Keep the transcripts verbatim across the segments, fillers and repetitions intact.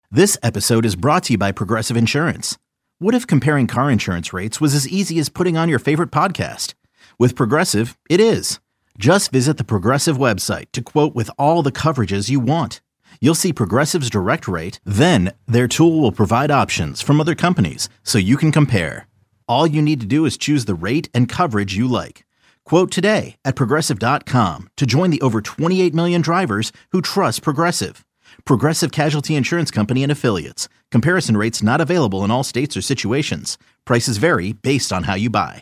This episode is brought to you by Progressive Insurance. What if comparing car insurance rates was as easy as putting on your favorite podcast? With Progressive, it is. Just visit the Progressive website to quote with all the coverages you want. You'll see Progressive's direct rate, then their tool will provide options from other companies so you can compare. All you need to do is choose the rate and coverage you like. Quote today at progressive dot com to join the over twenty-eight million drivers who trust Progressive. Progressive Casualty Insurance Company and Affiliates. Comparison rates not available in all states or situations. Prices vary based on how you buy.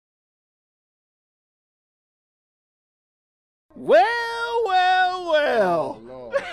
Well, well, well. Oh, Lord.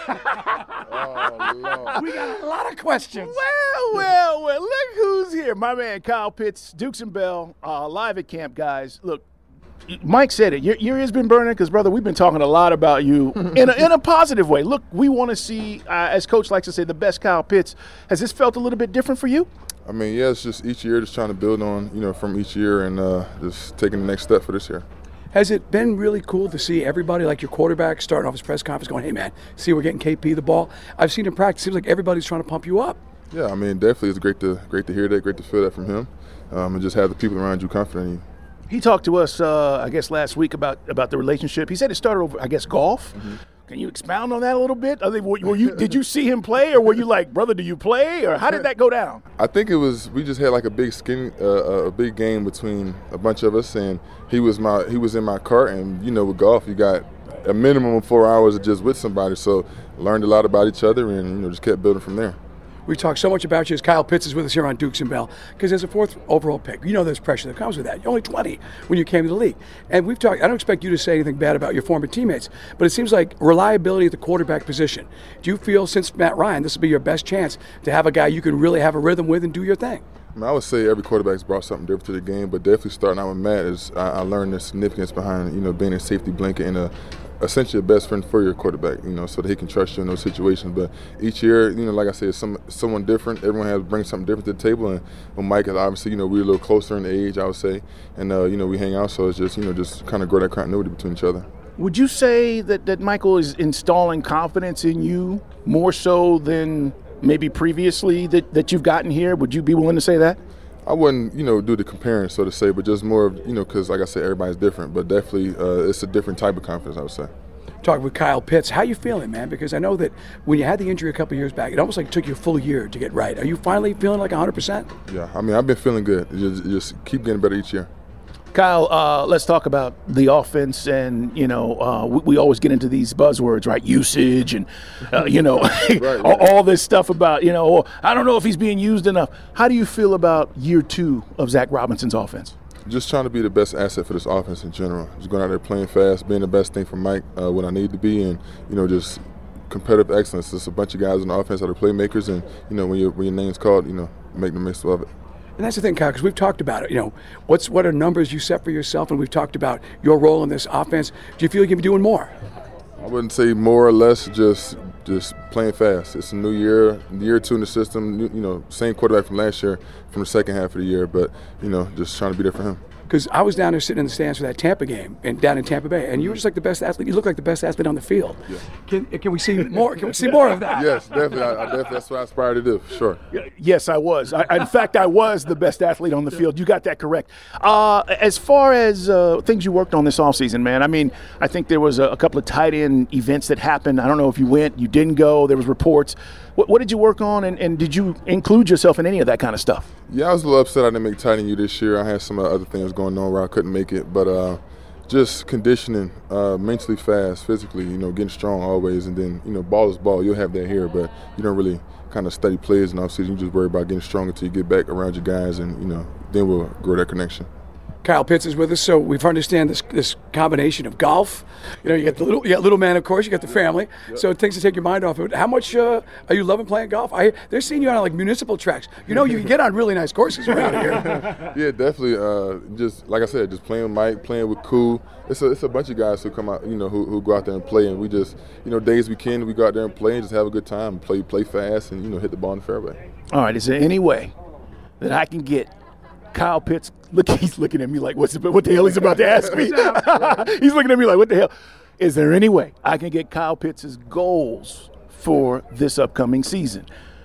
Oh, Lord. We got a lot of questions. Well, well, well. Look who's here. My man Kyle Pitts, Dukes and Bell, uh, live at camp, guys. Look, Mike said it. Your, your ears been burning because, brother, we've been talking a lot about you in a, in a positive way. Look, we want to see, uh, as Coach likes to say, the best Kyle Pitts. Has this felt a little bit different for you? I mean, yeah, it's just each year just trying to build on, you know, from each year and uh, just taking the next step for this year. Has it been really cool to see everybody, like your quarterback, starting off his press conference going, hey, man, see, we're getting K P the ball? I've seen in practice, it seems like everybody's trying to pump you up. Yeah, I mean, definitely it's great to great to hear that, great to feel that from him, um, and just have the people around you confident in you. He talked to us, uh, I guess, last week about, about the relationship. He said it started over, I guess, golf. Mm-hmm. Can you expound on that a little bit? I think, were, were you, did you see him play, or were you like, brother, do you play, or how did that go down? I think it was we just had like a big skin, uh, a big game between a bunch of us, and he was my he was in my cart, and you know, with golf, you got a minimum of four hours of just with somebody, so learned a lot about each other, and you know, just kept building from there. We talk so much about you as Kyle Pitts is with us here on Dukes and Bell because there's a fourth overall pick. You know there's pressure that comes with that. You're only twenty when you came to the league. And we've talked, I don't expect you to say anything bad about your former teammates, but it seems like reliability at the quarterback position. Do you feel since Matt Ryan, this will be your best chance to have a guy you can really have a rhythm with and do your thing? I, mean, I would say every quarterback's brought something different to the game, but definitely starting out with Matt is I, I learned the significance behind, you know, being a safety blanket and a essentially a best friend for your quarterback, you know, so that he can trust you in those situations. But each year, you know, like I said, some someone different. Everyone has brings something different to the table. And with Mike, obviously, you know, we're a little closer in age, I would say, and uh, you know, we hang out, so it's just, you know, just kind of grow that continuity between each other. Would you say that that Michael is installing confidence in you more so than maybe previously that that you've gotten here? Would you be willing to say that? I wouldn't, you know, do the comparing, so to say, but just more of, you know, because like I said, everybody's different, but definitely uh, it's a different type of confidence, I would say. Talking with Kyle Pitts, how you feeling, man? Because I know that when you had the injury a couple years back, it almost like took you a full year to get right. Are you finally feeling like one hundred percent? Yeah, I mean, I've been feeling good. Just, just keep getting better each year. Kyle, uh, let's talk about the offense, and you know, uh, we, we always get into these buzzwords, right? Usage and uh, you know, right, right. all this stuff about, you know, oh, I don't know if he's being used enough. How do you feel about year two of Zach Robinson's offense? Just trying to be the best asset for this offense in general. Just going out there playing fast, being the best thing for Mike uh, when I need to be, and you know, just competitive excellence. There's a bunch of guys on the offense that are playmakers, and you know, when your when your name's called, you know, make the most of it. And that's the thing, Kyle, because we've talked about it. You know, what's what are numbers you set for yourself, and we've talked about your role in this offense. Do you feel you can be doing more? I wouldn't say more or less, just just playing fast. It's a new year, year two in the system. You know, same quarterback from last year, from the second half of the year, but you know, just trying to be there for him. Because I was down there sitting in the stands for that Tampa game, and down in Tampa Bay, and you were just like the best athlete. You look like the best athlete on the field. Yeah. Can, can we see more? Can we see more of that? Yes, definitely. I, I definitely that's what I aspire to do. Sure. Yes, I was. I, in fact, I was the best athlete on the field. You got that correct. Uh, as far as uh, things you worked on this offseason, man, I mean, I think there was a, a couple of tight end events that happened. I don't know if you went, you didn't go. There was reports. What, what did you work on, and, and did you include yourself in any of that kind of stuff? Yeah, I was a little upset I didn't make tight end U this year. I had some other things going on where I couldn't make it, but uh, just conditioning, uh, mentally fast, physically, you know, getting strong always, and then, you know, ball is ball. You'll have that here, but you don't really kind of study plays in offseason. You just worry about getting strong until you get back around your guys, and, you know, then we'll grow that connection. Kyle Pitts is with us, so we've understand this this combination of golf. You know, you got the little, you got little man, of course. You got the family, yep. So things to take your mind off of it. How much uh, are you loving playing golf? I they're seeing you on like municipal tracks. You know, you can get on really nice courses around here. Yeah, definitely. Uh, just like I said, just playing with Mike, playing with Cool. It's a it's a bunch of guys who come out, you know, who who go out there and play, and we just, you know, days we can, we go out there and play and just have a good time, play play fast, and you know, hit the ball in the fairway. All right, is there any way that I can get Kyle Pitts? Look, he's looking at me like, what's the, what the hell he's about to ask me? He's looking at me like, what the hell? Is there any way I can get Kyle Pitts' goals for this upcoming season?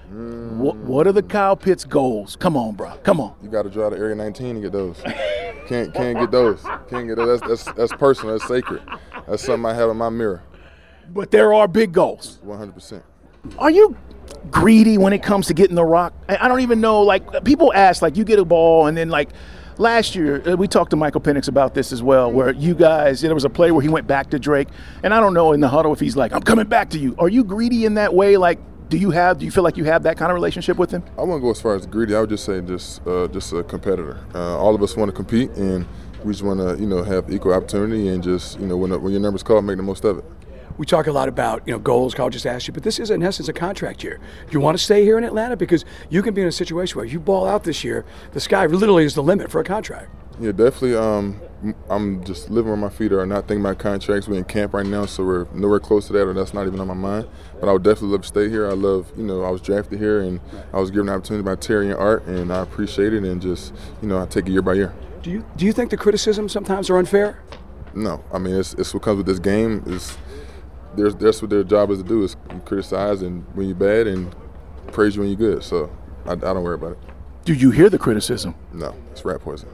Mm. What, what are the Kyle Pitts goals? Come on, bro. Come on. You got to drive to Area nineteen to get those. can't can't get those. Can't get those. That's, that's, that's personal. That's sacred. That's something I have in my mirror. But there are big goals. one hundred percent. Are you greedy when it comes to getting the rock? I don't even know. Like, people ask, like, you get a ball and then, like, last year, we talked to Michael Penix about this as well, where you guys, there was a play where he went back to Drake, and I don't know in the huddle if he's like, I'm coming back to you. Are you greedy in that way? Like, do you have, do you feel like you have that kind of relationship with him? I wouldn't go as far as greedy. I would just say just uh, just a competitor. Uh, all of us want to compete, and we just want to, you know, have equal opportunity and just, you know, when, when your number's called, make the most of it. We talk a lot about, you know, goals. Kyle just asked you, but this is in essence a contract year. Do you want to stay here in Atlanta? Because you can be in a situation where you ball out this year, the sky literally is the limit for a contract. Yeah, definitely. Um, I'm just living where my feet are, not thinking about contracts. We're in camp right now, so we're nowhere close to that, or that's not even on my mind. But I would definitely love to stay here. I love, you know, I was drafted here, and I was given an opportunity by Terry and Art, and I appreciate it, and just, you know, I take it year by year. Do you do you think the criticisms sometimes are unfair? No, I mean, it's, it's what comes with this game. It's, there's, that's what their job is to do, is criticize and when you're bad and praise you when you're good. So I, I don't worry about it. Do you hear the criticism? No, it's rat poison.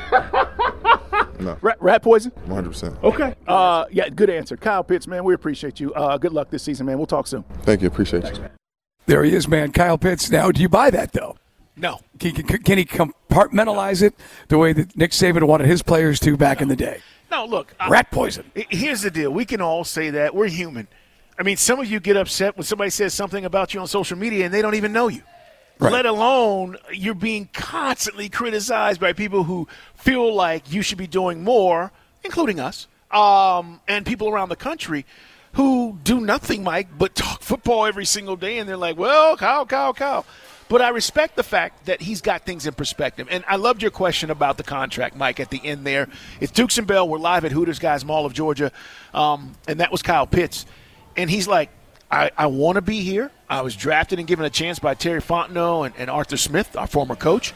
No. Rat, rat poison? one hundred percent. Okay. Uh, yeah, good answer. Kyle Pitts, man, we appreciate you. Uh, good luck this season, man. We'll talk soon. Thank you. Appreciate Thanks, you. man. There he is, man. Kyle Pitts. Now, do you buy that, though? No. Can, can, can he compartmentalize it the way that Nick Saban wanted his players to back no. in the day? No, look. Rat poison. I, here's the deal. We can all say that. We're human. I mean, some of you get upset when somebody says something about you on social media and they don't even know you. Right. Let alone you're being constantly criticized by people who feel like you should be doing more, including us, um, and people around the country who do nothing, Mike, but talk football every single day, and they're like, well, Kyle, Kyle, Kyle. But I respect the fact that he's got things in perspective. And I loved your question about the contract, Mike, at the end there. It's Dukes and Bell. We're live at Hooters Guys Mall of Georgia, um, and that was Kyle Pitts. And he's like, I, I want to be here. I was drafted and given a chance by Terry Fontenot and, and Arthur Smith, our former coach,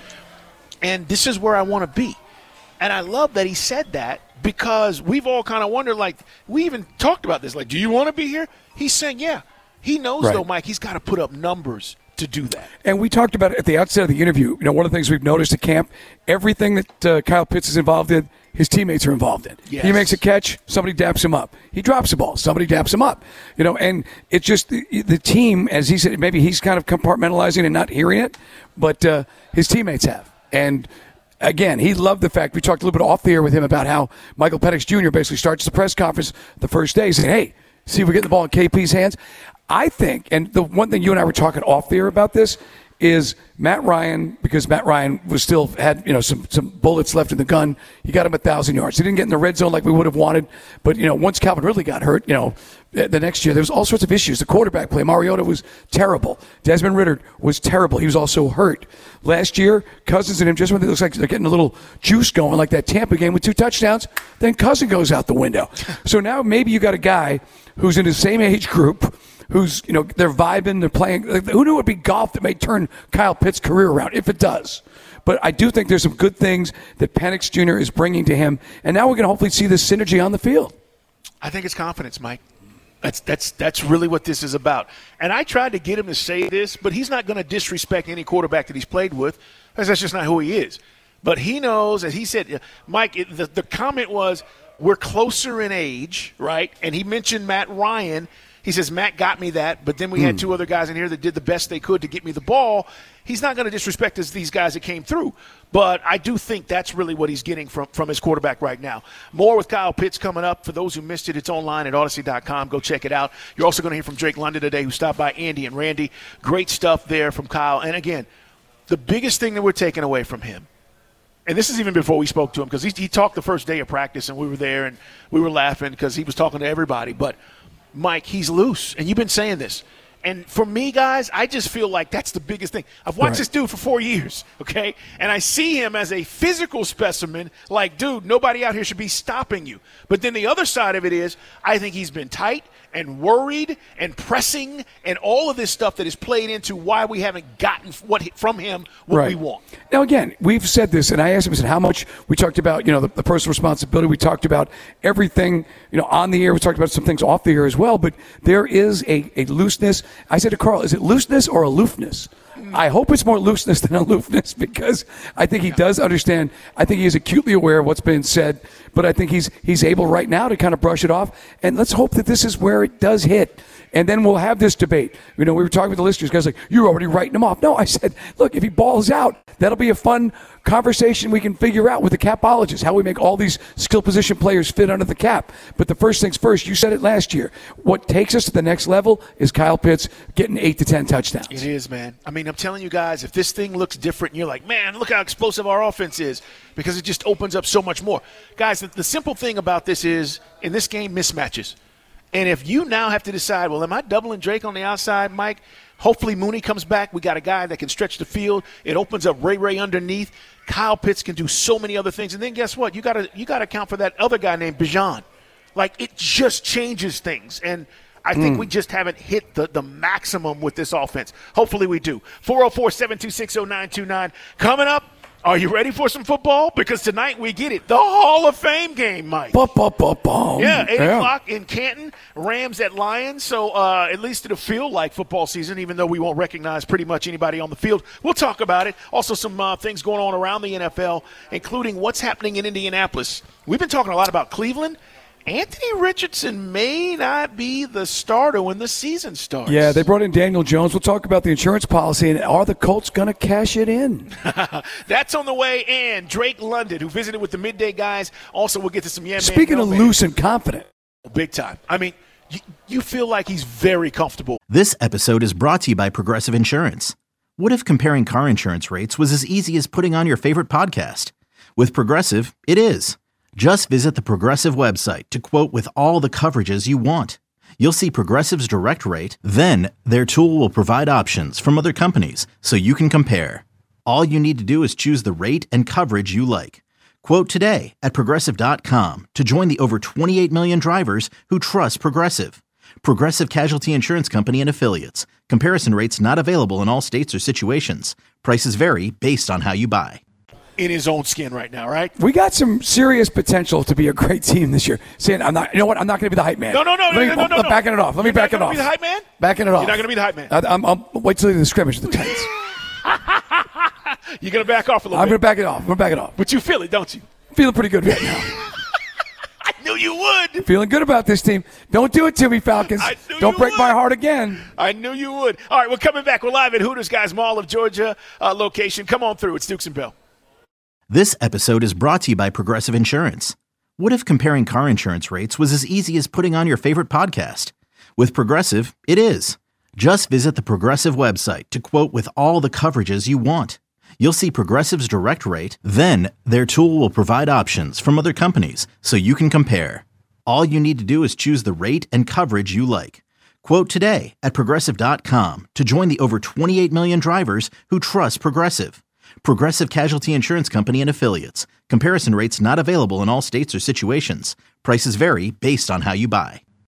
and this is where I want to be. And I love that he said that because we've all kind of wondered, like, we even talked about this, like, do you want to be here? He's saying, yeah. He knows, right. though, Mike, he's got to put up numbers to do that. And we talked about it at the outset of the interview. You know, one of the things we've noticed at camp, everything that uh, Kyle Pitts is involved in, his teammates are involved in. Yes. He makes a catch, somebody daps him up. He drops the ball, somebody daps him up. You know, and it's just the, the team, as he said, maybe he's kind of compartmentalizing and not hearing it, but uh, his teammates have. And again, he loved the fact, we talked a little bit off the air with him about how Michael Penix Junior basically starts the press conference the first day saying, hey, see if we get the ball in K P's hands. I think, and the one thing you and I were talking off the air about this, is Matt Ryan, because Matt Ryan was still had, you know, some, some bullets left in the gun. He got him a thousand yards. He didn't get in the red zone like we would have wanted. But, you know, once Calvin Ridley got hurt, you know, the next year there was all sorts of issues. The quarterback play, Mariota was terrible. Desmond Ridder was terrible. He was also hurt. Last year, Cousins and him, just when it looks like they're getting a little juice going, like that Tampa game with two touchdowns, then Cousin goes out the window. So now maybe you got a guy who's in the same age group, who's, you know, they're vibing, they're playing. Who knew it would be golf that may turn Kyle Pitts' career around, if it does? But I do think there's some good things that Penix Junior is bringing to him, and now we're going to hopefully see this synergy on the field. I think it's confidence, Mike. That's that's that's really what this is about. And I tried to get him to say this, but he's not going to disrespect any quarterback that he's played with, because that's just not who he is. But he knows, as he said, Mike, it, the, the comment was, we're closer in age, right? And he mentioned Matt Ryan. He says, Matt got me that, but then we had two other guys in here that did the best they could to get me the ball. He's not going to disrespect us, these guys that came through. But I do think that's really what he's getting from, from his quarterback right now. More with Kyle Pitts coming up. For those who missed it, it's online at Odyssey dot com. Go check it out. You're also going to hear from Drake London today, who stopped by Andy and Randy. Great stuff there from Kyle. And, again, the biggest thing that we're taking away from him, and this is even before we spoke to him, because he, he talked the first day of practice, and we were there, and we were laughing because he was talking to everybody. But Mike, he's loose, and you've been saying this. And for me, guys, I just feel like that's the biggest thing. I've watched right. this dude for four years, okay? And I see him as a physical specimen, like, dude, nobody out here should be stopping you. But then the other side of it is I think he's been tight, and worried and pressing and all of this stuff that has played into why we haven't gotten what from him what right. we want. Now, again, we've said this, and I asked him, I said, how much we talked about, you know, the, the personal responsibility. We talked about everything, you know, on the air. We talked about some things off the air as well, but there is a, a looseness. I said to Carl, is it looseness or aloofness? I hope it's more looseness than aloofness, because I think he does understand. I think he is acutely aware of what's been said, but I think he's he's able right now to kind of brush it off. And let's hope that this is where it does hit. And then we'll have this debate. You know, we were talking with the listeners. Guys like, you're already writing him off. No, I said, look, if he balls out, that'll be a fun conversation we can figure out with the capologists, how we make all these skill position players fit under the cap. But the first things first, you said it last year. What takes us to the next level is Kyle Pitts getting eight to ten touchdowns. It is, man. I mean, I'm telling you guys, if this thing looks different and you're like, man, look how explosive our offense is, because it just opens up so much more. Guys, the, the simple thing about this is, in this game, mismatches. And if you now have to decide, well, am I doubling Drake on the outside, Mike? Hopefully Mooney comes back. We got a guy that can stretch the field. It opens up Ray Ray underneath. Kyle Pitts can do so many other things. And then guess what? You got to you got to account for that other guy named Bijan. Like, it just changes things. And I think mm. we just haven't hit the, the maximum with this offense. Hopefully we do. four oh four, seven two six, oh nine two nine. Coming up, are you ready for some football? Because tonight we get it. The Hall of Fame game, Mike. Ba, ba, ba, ba. Yeah, eight yeah. o'clock in Canton. Rams at Lions. So uh, at least it'll feel like football season, even though we won't recognize pretty much anybody on the field. We'll talk about it. Also some uh, things going on around the N F L, including what's happening in Indianapolis. We've been talking a lot about Cleveland. Anthony Richardson may not be the starter when the season starts. Yeah, they brought in Daniel Jones. We'll talk about the insurance policy, and are the Colts going to cash it in? That's on the way. And Drake London, who visited with the Midday Guys. Also, we'll get to some yeah, man. Speaking no, of man. loose and confident. Big time. I mean, you, you feel like he's very comfortable. This episode is brought to you by Progressive Insurance. What if comparing car insurance rates was as easy as putting on your favorite podcast? With Progressive, it is. Just visit the Progressive website to quote with all the coverages you want. You'll see Progressive's direct rate, then their tool will provide options from other companies so you can compare. All you need to do is choose the rate and coverage you like. Quote today at Progressive dot com to join the over twenty-eight million drivers who trust Progressive. Progressive Casualty Insurance Company and Affiliates. Comparison rates not available in all states or situations. Prices vary based on how you buy. In his own skin right now, right? We got some serious potential to be a great team this year. Saying, I'm not. You know what? I'm not going to be the hype man. No, no, no, Let me, no, no, no, I'm no. backing it off. Let me You're back it not off. Be the hype man? Backing it off. You're not going to be the hype man. I, I'm, I'll wait till the scrimmage with the Titans. You're going to back off a little I'm bit. going to back it off. I'm going to back it off. But you feel it, don't you? Feeling pretty good right now. I knew you would. Feeling good about this team. Don't do it to me, Falcons. I knew Don't you break would. my heart again. I knew you would. All right, we're coming back. We're live at Hooters Guys Mall of Georgia uh, location. Come on through. It's Dukes and Bell. This episode is brought to you by Progressive Insurance. What if comparing car insurance rates was as easy as putting on your favorite podcast? With Progressive, it is. Just visit the Progressive website to quote with all the coverages you want. You'll see Progressive's direct rate, then their tool will provide options from other companies so you can compare. All you need to do is choose the rate and coverage you like. Quote today at Progressive dot com to join the over twenty-eight million drivers who trust Progressive. Progressive Casualty Insurance Company and Affiliates. Comparison rates not available in all states or situations. Prices vary based on how you buy.